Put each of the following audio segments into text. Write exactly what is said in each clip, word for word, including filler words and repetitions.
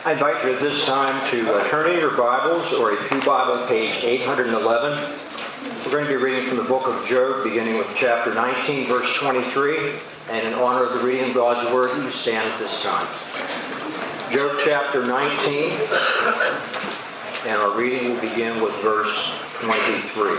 I invite you at this time to uh, turn in your Bibles or a Pew Bible, page eight hundred eleven. We're going to be reading from the book of Job, beginning with chapter nineteen, verse twenty-three. And in honor of the reading of God's Word, you stand at this time. Job chapter nineteen, and our reading will begin with verse twenty-three.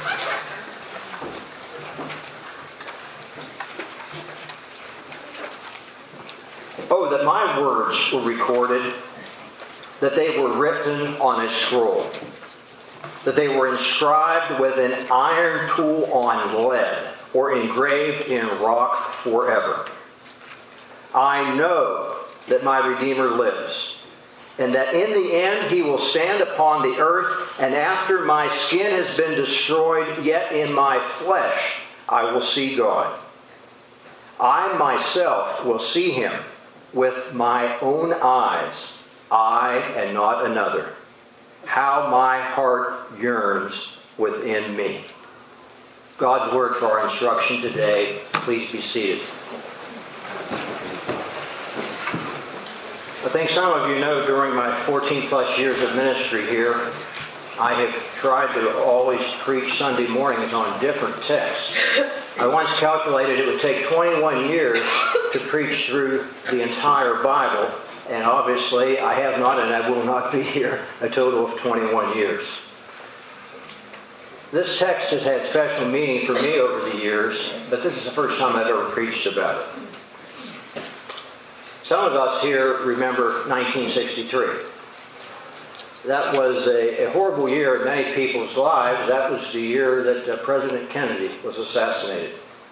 Oh, that my words were recorded, that they were written on a scroll, that they were inscribed with an iron tool on lead, or engraved in rock forever. I know that my Redeemer lives, and that in the end he will stand upon the earth, and after my skin has been destroyed, yet in my flesh I will see God. I myself will see him with my own eyes, I and not another. How my heart yearns within me. God's word for our instruction today. Please be seated. I think some of you know during my fourteen plus years of ministry here, I have tried to always preach Sunday mornings on different texts. I once calculated it would take twenty-one years to preach through the entire Bible, and obviously I have not, and I will not be here a total of twenty-one years. This text has had special meaning for me over the years, but this is the first time I've ever preached about it. Some of us here remember nineteen sixty-three. That was a, a horrible year in many people's lives. That was the year that uh, President Kennedy was assassinated.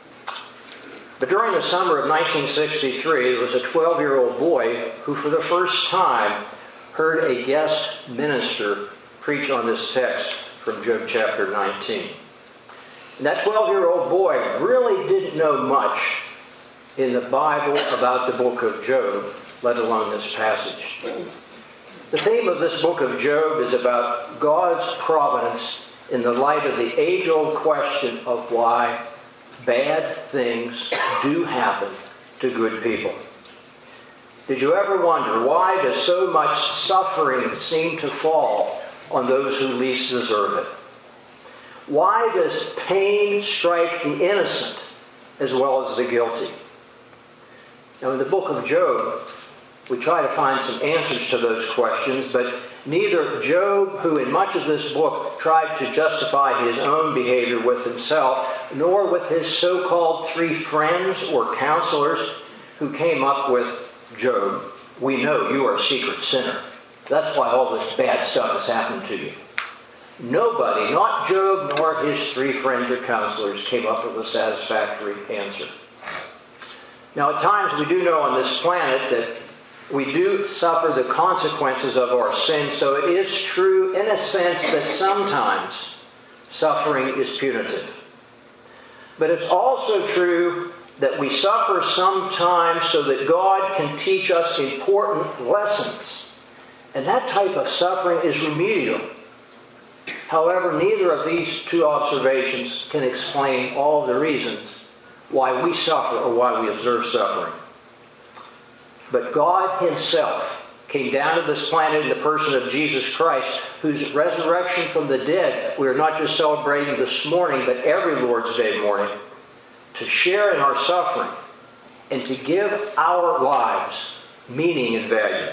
But during the summer of nineteen sixty-three, there was a twelve-year-old boy who for the first time heard a guest minister preach on this text from Job chapter nineteen. And that twelve-year-old boy really didn't know much in the Bible about the book of Job, let alone this passage. The theme of this book of Job is about God's providence in the light of the age-old question of why bad things do happen to good people. Did you ever wonder, why does so much suffering seem to fall on those who least deserve it? Why does pain strike the innocent as well as the guilty? Now, in the book of Job, we try to find some answers to those questions, but neither Job, who in much of this book tried to justify his own behavior with himself, nor with his so-called three friends or counselors who came up with Job, we know you are a secret sinner. That's why all this bad stuff has happened to you. Nobody, not Job nor his three friends or counselors, came up with a satisfactory answer. Now, at times we do know on this planet that we do suffer the consequences of our sin, so it is true in a sense that sometimes suffering is punitive. But it's also true that we suffer sometimes so that God can teach us important lessons. And that type of suffering is remedial. However, neither of these two observations can explain all the reasons why we suffer or why we observe suffering. But God himself came down to this planet in the person of Jesus Christ, whose resurrection from the dead we are not just celebrating this morning, but every Lord's Day morning, to share in our suffering and to give our lives meaning and value.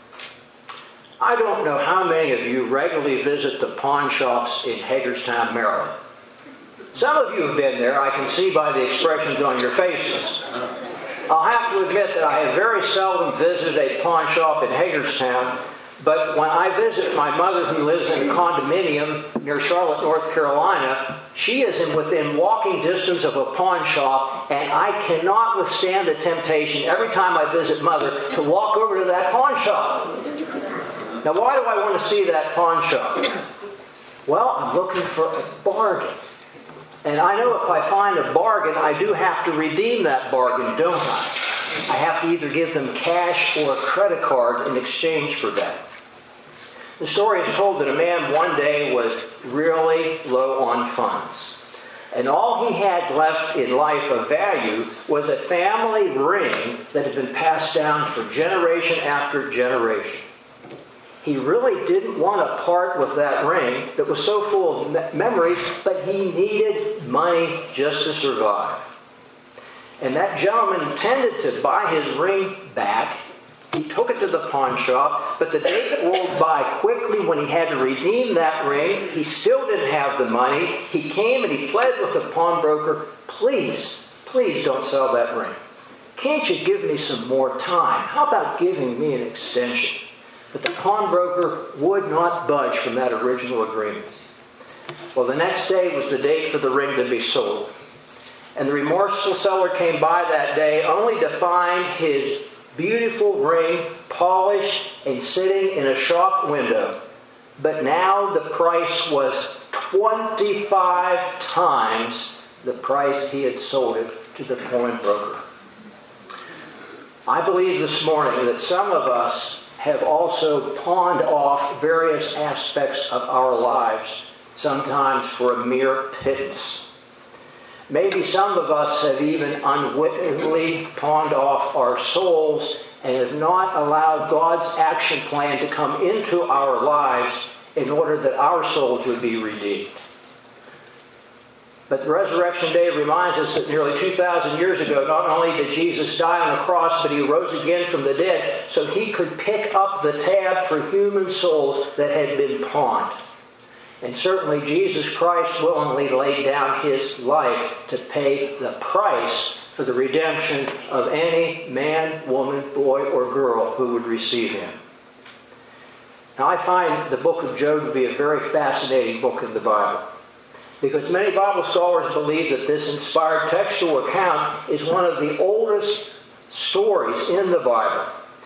I don't know how many of you regularly visit the pawn shops in Hagerstown, Maryland. Some of you have been there, I can see by the expressions on your faces. I'll have to admit that I have very seldom visited a pawn shop in Hagerstown, but when I visit my mother who lives in a condominium near Charlotte, North Carolina, she is in within walking distance of a pawn shop, and I cannot withstand the temptation every time I visit Mother to walk over to that pawn shop. Now, why do I want to see that pawn shop? Well, I'm looking for a bargain. And I know if I find a bargain, I do have to redeem that bargain, don't I? I have to either give them cash or a credit card in exchange for that. The story is told that a man one day was really low on funds. And all he had left in life of value was a family ring that had been passed down for generation after generation. He really didn't want to part with that ring that was so full of me- memories, but he needed money just to survive. And that gentleman intended to buy his ring back. He took it to the pawn shop, but the day rolled by quickly when he had to redeem that ring. He still didn't have the money. He came and he pled with the pawnbroker, please, please don't sell that ring. Can't you give me some more time? How about giving me an extension? But the pawnbroker would not budge from that original agreement. Well, the next day was the date for the ring to be sold. And the remorseful seller came by that day only to find his beautiful ring polished and sitting in a shop window. But now the price was twenty-five times the price he had sold it to the pawnbroker. I believe this morning that some of us have also pawned off various aspects of our lives, sometimes for a mere pittance. Maybe some of us have even unwittingly pawned off our souls and have not allowed God's action plan to come into our lives in order that our souls would be redeemed. But the Resurrection Day reminds us that nearly two thousand years ago, not only did Jesus die on the cross, but he rose again from the dead so he could pick up the tab for human souls that had been pawned. And certainly Jesus Christ willingly laid down his life to pay the price for the redemption of any man, woman, boy, or girl who would receive him. Now I find the book of Job to be a very fascinating book in the Bible, because many Bible scholars believe that this inspired textual account is one of the oldest stories in the Bible.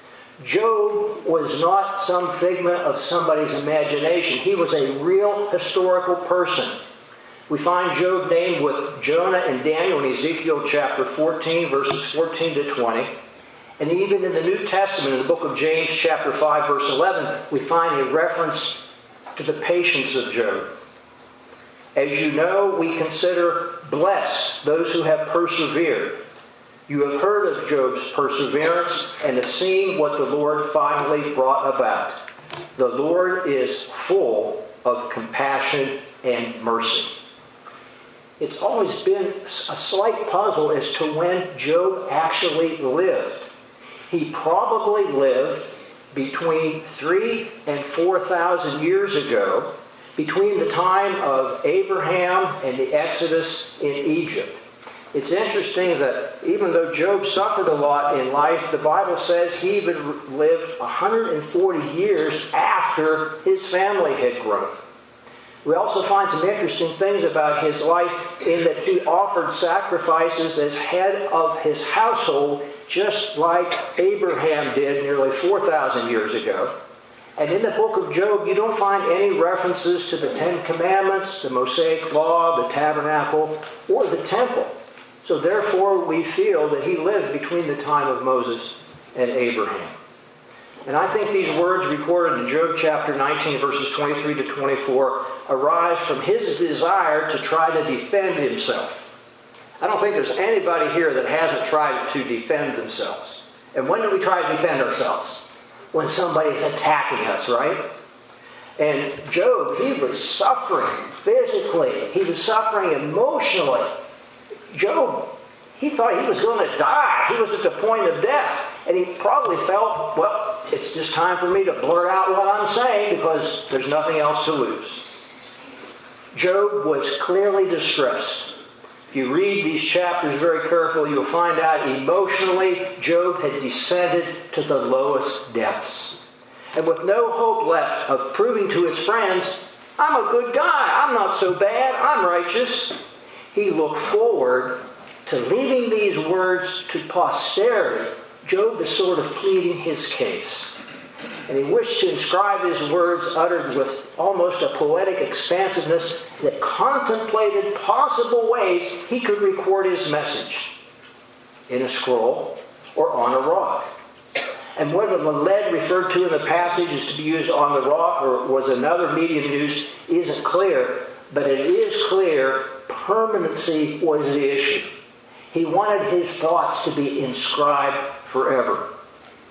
Job was not some figment of somebody's imagination. He was a real historical person. We find Job named with Jonah and Daniel in Ezekiel chapter fourteen, verses fourteen to twenty. And even in the New Testament, in the book of James chapter five, verse eleven, we find a reference to the patience of Job. As you know, we consider blessed those who have persevered. You have heard of Job's perseverance and have seen what the Lord finally brought about. The Lord is full of compassion and mercy. It's always been a slight puzzle as to when Job actually lived. He probably lived between three and four thousand years ago, between the time of Abraham and the Exodus in Egypt. It's interesting that even though Job suffered a lot in life, the Bible says he even lived one hundred forty years after his family had grown. We also find some interesting things about his life in that he offered sacrifices as head of his household, just like Abraham did nearly four thousand years ago. And in the book of Job, you don't find any references to the Ten Commandments, the Mosaic Law, the Tabernacle, or the Temple. So therefore, we feel that he lived between the time of Moses and Abraham. And I think these words recorded in Job chapter nineteen, verses twenty-three to twenty-four, arise from his desire to try to defend himself. I don't think there's anybody here that hasn't tried to defend themselves. And when do we try to defend ourselves? When somebody is attacking us, right? And Job, he was suffering physically. He was suffering emotionally. Job, he thought he was going to die. He was at the point of death. And he probably felt, well, it's just time for me to blurt out what I'm saying because there's nothing else to lose. Job was clearly distressed. If you read these chapters very carefully, you'll find out emotionally Job had descended to the lowest depths. And with no hope left of proving to his friends, I'm a good guy, I'm not so bad, I'm righteous, he looked forward to leaving these words to posterity. Job is sort of pleading his case. And he wished to inscribe his words uttered with almost a poetic expansiveness that contemplated possible ways he could record his message in a scroll or on a rock. And whether the lead referred to in the passage is to be used on the rock or was another medium used isn't clear, but it is clear permanency was the issue. He wanted his thoughts to be inscribed forever.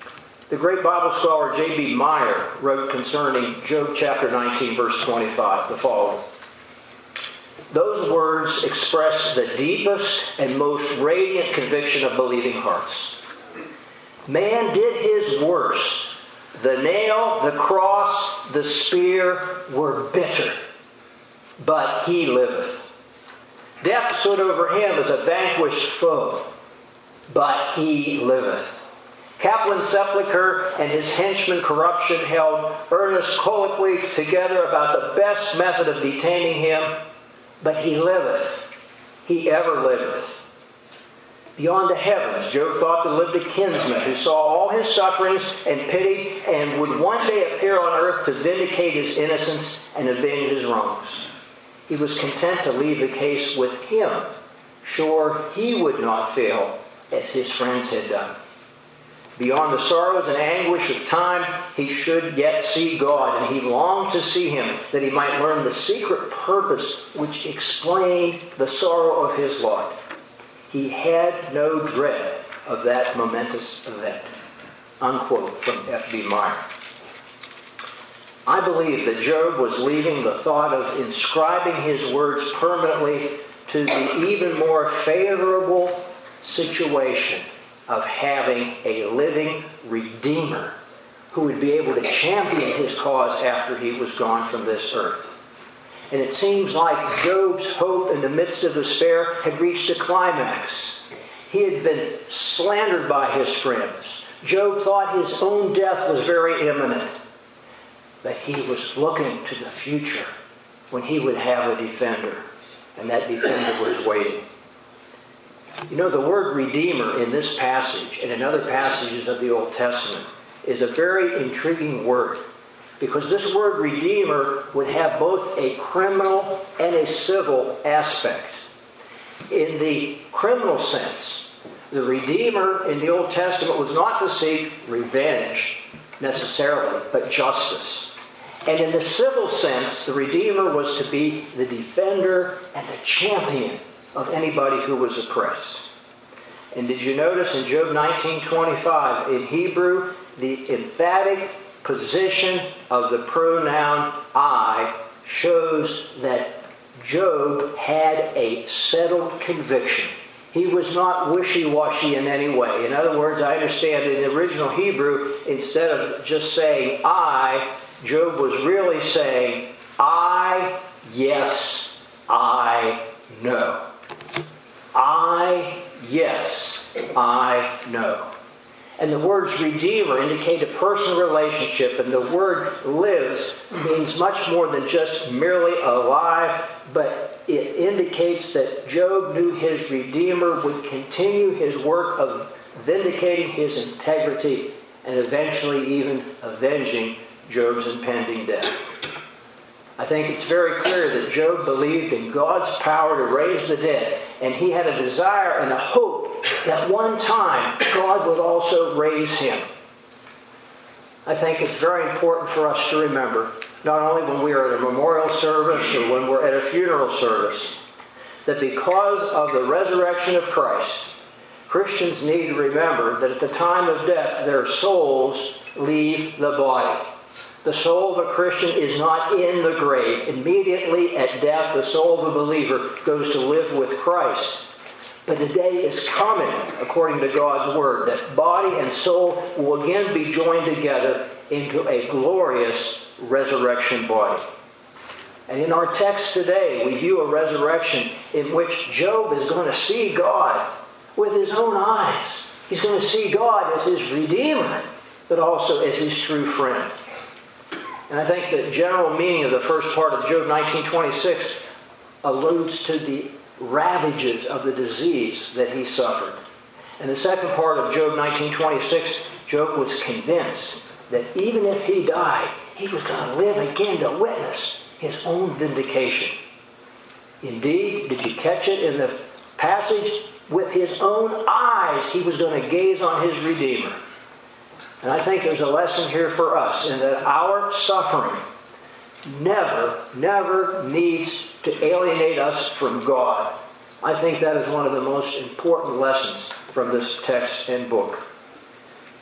The great Bible scholar J B Meyer wrote concerning Job chapter nineteen, verse twenty-five, the following. Those words express the deepest and most radiant conviction of believing hearts. Man did his worst. The nail, the cross, the spear were bitter, but he liveth. Death stood over him as a vanquished foe, but he liveth. Kaplan's sepulchre and his henchman corruption held earnest colloquy together about the best method of detaining him, but he liveth. He ever liveth. Beyond the heavens, Job thought there lived a kinsman who saw all his sufferings and pitied and would one day appear on earth to vindicate his innocence and avenge his wrongs. He was content to leave the case with him, sure he would not fail as his friends had done. Beyond the sorrows and anguish of time, he should yet see God, and he longed to see him, that he might learn the secret purpose which explained the sorrow of his lot. He had no dread of that momentous event. Unquote from F B Meyer. I believe that Job was leaving the thought of inscribing his words permanently to the even more favorable situation of having a living Redeemer who would be able to champion his cause after he was gone from this earth. And it seems like Job's hope in the midst of despair had reached a climax. He had been slandered by his friends. Job thought his own death was very imminent. But he was looking to the future when he would have a defender. And that defender was waiting. You know, the word Redeemer in this passage and in other passages of the Old Testament is a very intriguing word, because this word Redeemer would have both a criminal and a civil aspect. In the criminal sense, the Redeemer in the Old Testament was not to seek revenge necessarily, but justice. And in the civil sense, the Redeemer was to be the defender and the champion of anybody who was oppressed. And did you notice in Job nineteen twenty-five, in Hebrew, the emphatic position of the pronoun I shows that Job had a settled conviction. He was not wishy-washy in any way. In other words, I understand in the original Hebrew, instead of just saying I, Job was really saying I, yes, I, no. I, yes, I know. And the words Redeemer indicate a personal relationship, and the word lives means much more than just merely alive, but it indicates that Job knew his Redeemer would continue his work of vindicating his integrity and eventually even avenging Job's impending death. I think it's very clear that Job believed in God's power to raise the dead, and he had a desire and a hope that one time God would also raise him. I think it's very important for us to remember, not only when we are at a memorial service or when we're at a funeral service, that because of the resurrection of Christ, Christians need to remember that at the time of death, their souls leave the body. The soul of a Christian is not in the grave. Immediately at death, the soul of a believer goes to live with Christ. But the day is coming, according to God's word, that body and soul will again be joined together into a glorious resurrection body. And in our text today, we view a resurrection in which Job is going to see God with his own eyes. He's going to see God as his Redeemer, but also as his true friend. And I think the general meaning of the first part of Job nineteen twenty-six alludes to the ravages of the disease that he suffered. And the second part of Job nineteen twenty-six, Job was convinced that even if he died, he was going to live again to witness his own vindication. Indeed, did you catch it in the passage? With his own eyes, he was going to gaze on his Redeemer. And I think there's a lesson here for us in that our suffering never, never needs to alienate us from God. I think that is one of the most important lessons from this text and book.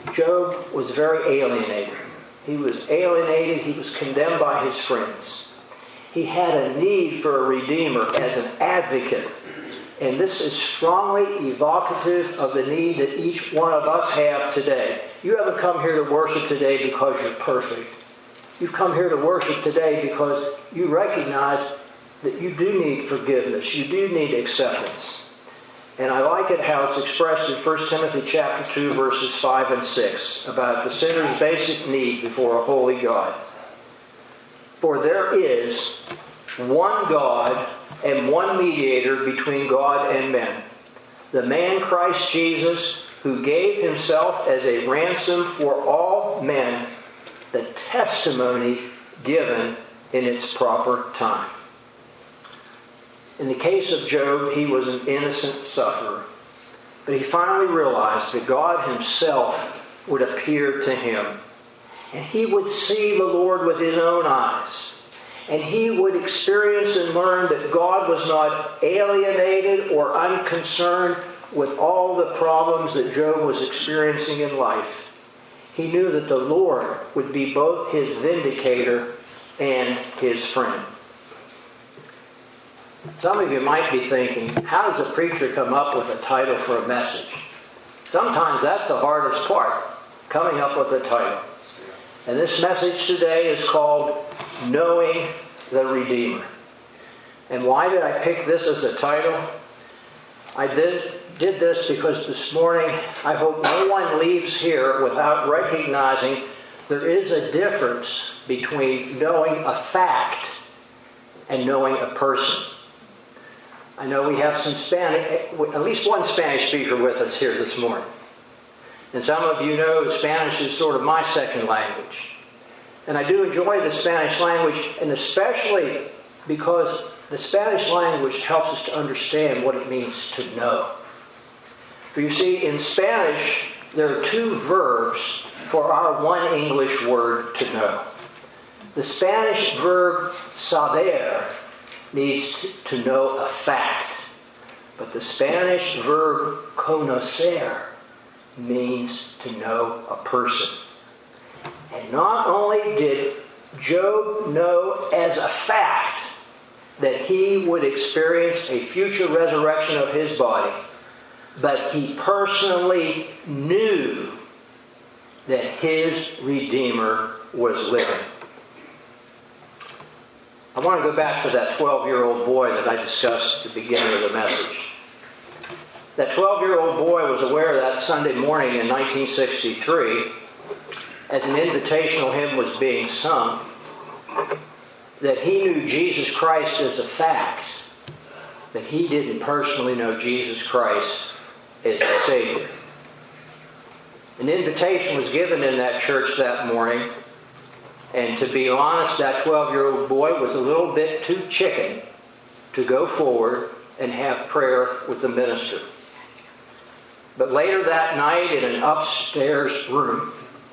Job was very alienated. He was alienated. He was condemned by his friends. He had a need for a redeemer as an advocate. And this is strongly evocative of the need that each one of us have today. You haven't come here to worship today because you're perfect. You've come here to worship today because you recognize that you do need forgiveness. You do need acceptance. And I like it how it's expressed in First Timothy chapter two, verses five and six, about the sinner's basic need before a holy God. For there is one God and one mediator between God and men, the man Christ Jesus, who gave himself as a ransom for all men, the testimony given in its proper time. In the case of Job, he was an innocent sufferer. But he finally realized that God himself would appear to him. And he would see the Lord with his own eyes. And he would experience and learn that God was not alienated or unconcerned with all the problems that Job was experiencing in life. He knew that the Lord would be both his vindicator and his friend. Some of you might be thinking, how does a preacher come up with a title for a message? Sometimes that's the hardest part, coming up with a title. And this message today is called Knowing the Redeemer. And why did I pick this as a title? I did, did this because this morning I hope no one leaves here without recognizing there is a difference between knowing a fact and knowing a person. I know we have some Spanish, at least one Spanish speaker with us here this morning. And some of you know Spanish is sort of my second language. And I do enjoy the Spanish language, and especially because the Spanish language helps us to understand what it means to know. For you see, in Spanish, there are two verbs for our one English word to know. The Spanish verb saber means to know a fact, but the Spanish verb conocer means to know a person. And not only did Job know as a fact that he would experience a future resurrection of his body, but he personally knew that his Redeemer was living. I want to go back to that twelve-year-old boy that I discussed at the beginning of the message. That twelve-year-old boy was aware that Sunday morning in nineteen sixty-three, as an invitational hymn was being sung, that he knew Jesus Christ as a fact, that he didn't personally know Jesus Christ as a Savior. An invitation was given in that church that morning, and to be honest, that twelve-year-old boy was a little bit too chicken to go forward and have prayer with the minister. But later that night in an upstairs room,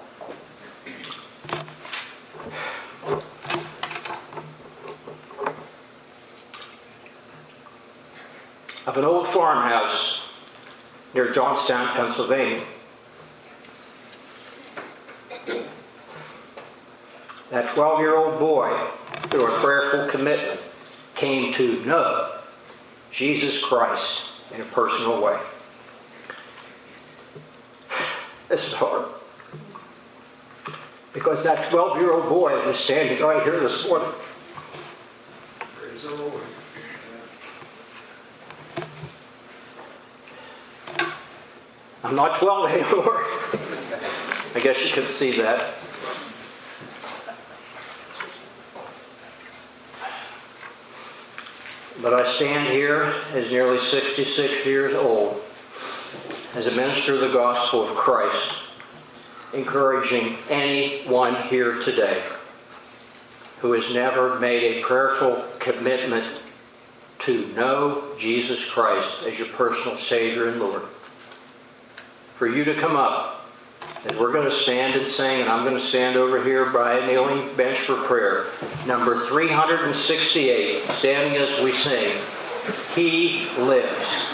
of an old farmhouse near Johnstown, Pennsylvania, that twelve-year-old boy, through a prayerful commitment, came to know Jesus Christ in a personal way. This is hard. Because that twelve-year-old boy is standing right here this morning. Praise the Lord. I'm not twelve anymore. I guess you couldn't see that. But I stand here as nearly sixty-six years old, as a minister of the gospel of Christ, encouraging anyone here today who has never made a prayerful commitment to know Jesus Christ as your personal Savior and Lord, for you to come up, and we're going to stand and sing, and I'm going to stand over here by a kneeling bench for prayer. Number three hundred sixty-eight, standing as we sing, He Lives.